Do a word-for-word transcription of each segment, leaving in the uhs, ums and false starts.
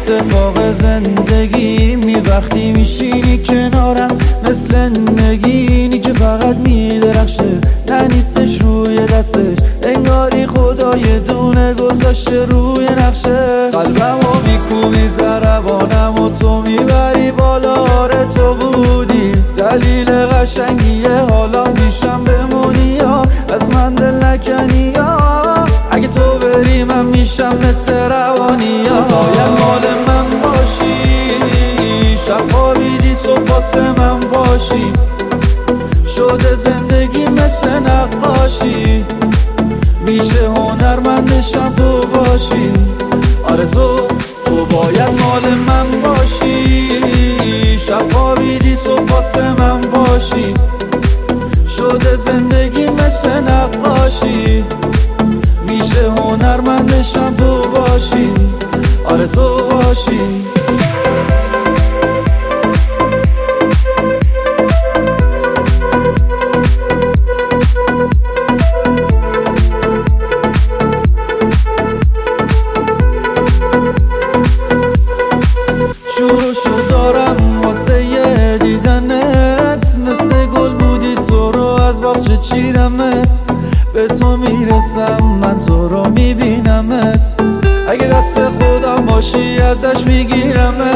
اتفاق زندگی می وقتی میشینی کنارم مثل نگینی که فقط میدرخشه، نه نیستش روی دستش، انگاری خدای دونه گذاشته روی نقشه. قلبم و میکوبی ضربانم و تو میبری بالا، آره تو بودی دلیل قشنگی حالا میشم بمونی یا از من دل نکنی یا اگه تو بری من میشم مثل روانی یا باید مال من باشی، شب خوابیدی صبح واسه من باشی، شده زندگی مثل نقاشی، میشه هنرمندشم تو باشی، آره تو تو باید مال من باشی، شب خوابیدی صبح واسه من باشی، شده زندگی مثل نقاشی، میشه هنرمندشم تو باشی، آره تو باشی. شروع شو دارم واسه یه دیدنت، مثل گل بودی تو رو از باغچه چیدمت، به تو میرسم من تو رو میبینمت، اگه دست خودم باشی ازش میگیرمت.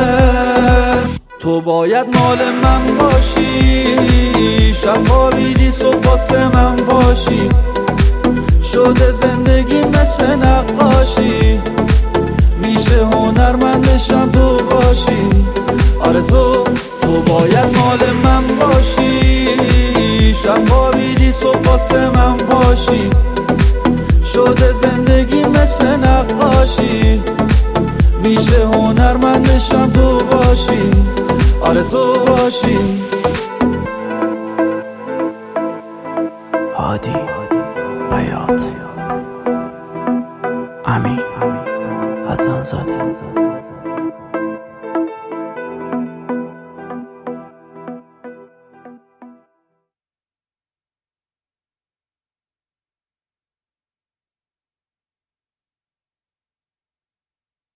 تو باید مال من باشی، شب خوابیدی صبح واسه من باشی، شده زندگی مثل نقاشی، میشه هنرمندشم تو باشی، آره تو تو باید مال من باشی، شب خوابیدی صبح واسه من باشی، شده زندگی مثل نقاشی، میشه هنرمندشم تو باشی، آره تو باشی. هادی